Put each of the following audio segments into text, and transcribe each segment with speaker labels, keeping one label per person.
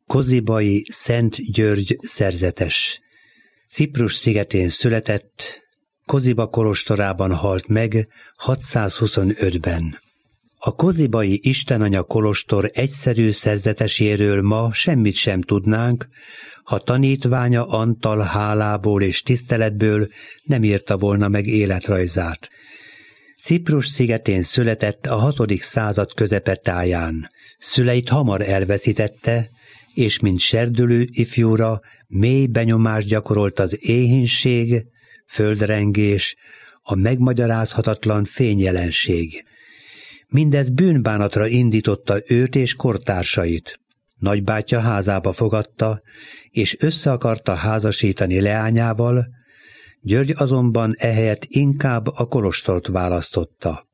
Speaker 1: Kozibai Szent György szerzetes. Ciprus szigetén született, Koziba kolostorában halt meg 625-ben. A kozibai Istenanya kolostor egyszerű szerzeteséről ma semmit sem tudnánk, ha tanítványa Antal hálából és tiszteletből nem írta volna meg életrajzát. Ciprus szigetén született a 6. század közepetáján. Szüleit hamar elveszítette, és mint serdülő ifjúra mély benyomást gyakorolt az éhínség, földrengés, a megmagyarázhatatlan fényjelenség. Mindez bűnbánatra indította őt és kortársait. Nagybátyja házába fogadta, és össze akarta házasítani leányával, György azonban ehelyett inkább a kolostort választotta.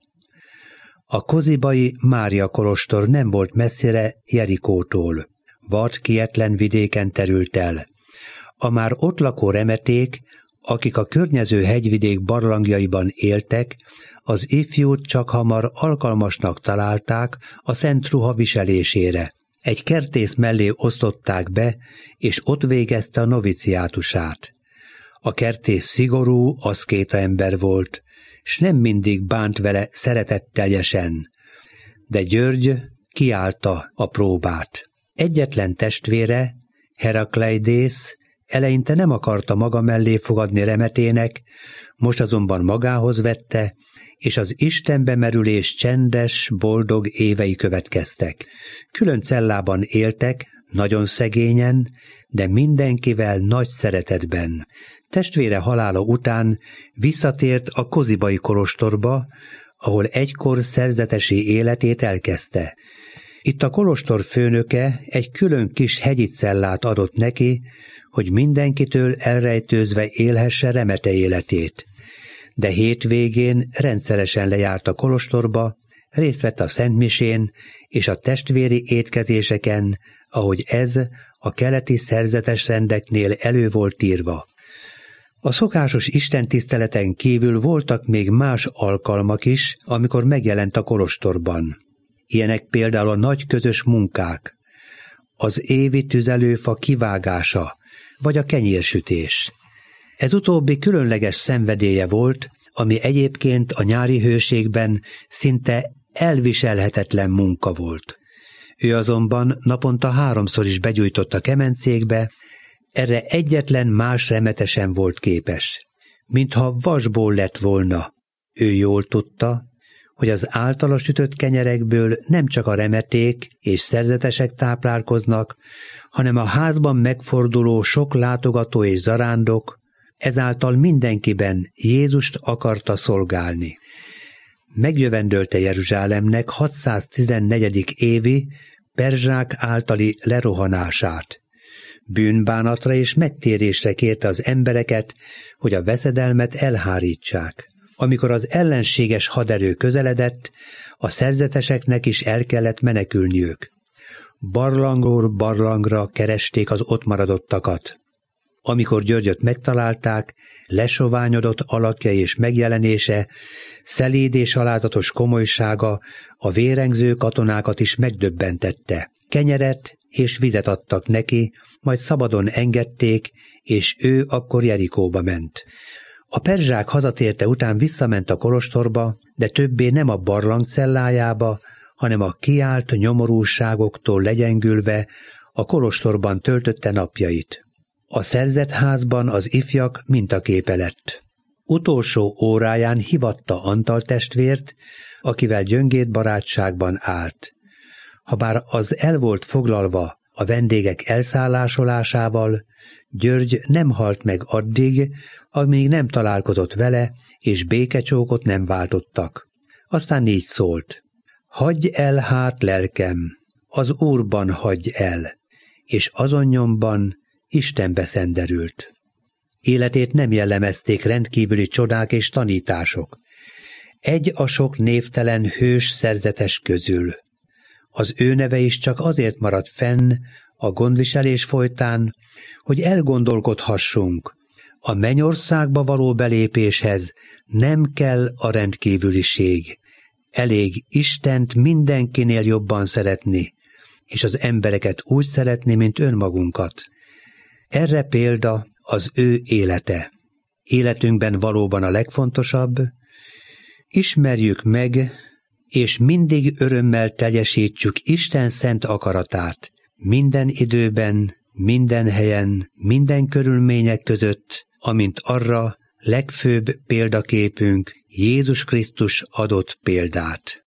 Speaker 1: A kozibai Mária kolostor nem volt messzire Jerikótól. Vad kietlen vidéken terült el. A már ott lakó remeték, akik a környező hegyvidék barlangjaiban éltek, az ifjút csak hamar alkalmasnak találták a szent ruha viselésére. Egy kertész mellé osztották be, és ott végezte a noviciátusát. A kertész szigorú, aszkéta ember volt, s nem mindig bánt vele szeretetteljesen, de György kiállta a próbát. Egyetlen testvére, Herakleidész, eleinte nem akarta maga mellé fogadni remetének, most azonban magához vette, és az Istenbe merülés csendes, boldog évei következtek. Külön cellában éltek, nagyon szegényen, de mindenkivel nagy szeretetben. Testvére halála után visszatért a kozibai kolostorba, ahol egykor szerzetesi életét elkezdte. Itt a kolostor főnöke egy külön kis hegyi cellát adott neki, hogy mindenkitől elrejtőzve élhesse remete életét. De hétvégén rendszeresen lejárt a kolostorba, részt vett a szentmisén és a testvéri étkezéseken, ahogy ez a keleti szerzetes rendeknél elő volt írva. A szokásos istentiszteleten kívül voltak még más alkalmak is, amikor megjelent a kolostorban. Ilyenek például a nagy közös munkák, az évi tüzelőfa kivágása, vagy a kenyérsütés. Ez utóbbi különleges szenvedélye volt, ami egyébként a nyári hőségben szinte elviselhetetlen munka volt. Ő azonban naponta 3-szor is begyújtott a kemencékbe, erre egyetlen más remete sem volt képes. Mintha vasból lett volna. Ő jól tudta, hogy az általa sütött kenyerekből nem csak a remeték és szerzetesek táplálkoznak, hanem a házban megforduló sok látogató és zarándok, ezáltal mindenkiben Jézust akarta szolgálni. Megjövendölte Jeruzsálemnek 614. évi perzsák általi lerohanását. Bűnbánatra és megtérésre kérte az embereket, hogy a veszedelmet elhárítsák. Amikor az ellenséges haderő közeledett, a szerzeteseknek is el kellett menekülniük. Barlangról barlangra keresték az ott maradottakat. Amikor Györgyöt megtalálták, lesoványodott alakja és megjelenése, szelíd és alázatos komolysága a vérengző katonákat is megdöbbentette. Kenyeret és vizet adtak neki, majd szabadon engedték, és ő akkor Jerikóba ment. A perzsák hazatérte után visszament a kolostorba, de többé nem a barlang cellájába, hanem a kiált nyomorúságoktól legyengülve a kolostorban töltötte napjait. A szerzett házban az ifjak mintaképe lett. Utolsó óráján hívatta Antal testvért, akivel gyöngéd barátságban állt. Habár az el volt foglalva a vendégek elszállásolásával, György nem halt meg addig, amíg nem találkozott vele, és békecsókot nem váltottak. Aztán így szólt: hagyj el hát, lelkem, az Úrban hagyj el, és azon nyomban Istenbe szenderült. Életét nem jellemezték rendkívüli csodák és tanítások. Egy a sok névtelen hős szerzetes közül. Az ő neve is csak azért maradt fenn a gondviselés folytán, hogy elgondolkodhassunk. A mennyországba való belépéshez nem kell a rendkívüliség. Elég Istent mindenkinél jobban szeretni, és az embereket úgy szeretni, mint önmagunkat. Erre példa az ő élete. Életünkben valóban a legfontosabb, ismerjük meg, és mindig örömmel teljesítjük Isten szent akaratát, minden időben, minden helyen, minden körülmények között, amint arra legfőbb példaképünk Jézus Krisztus adott példát.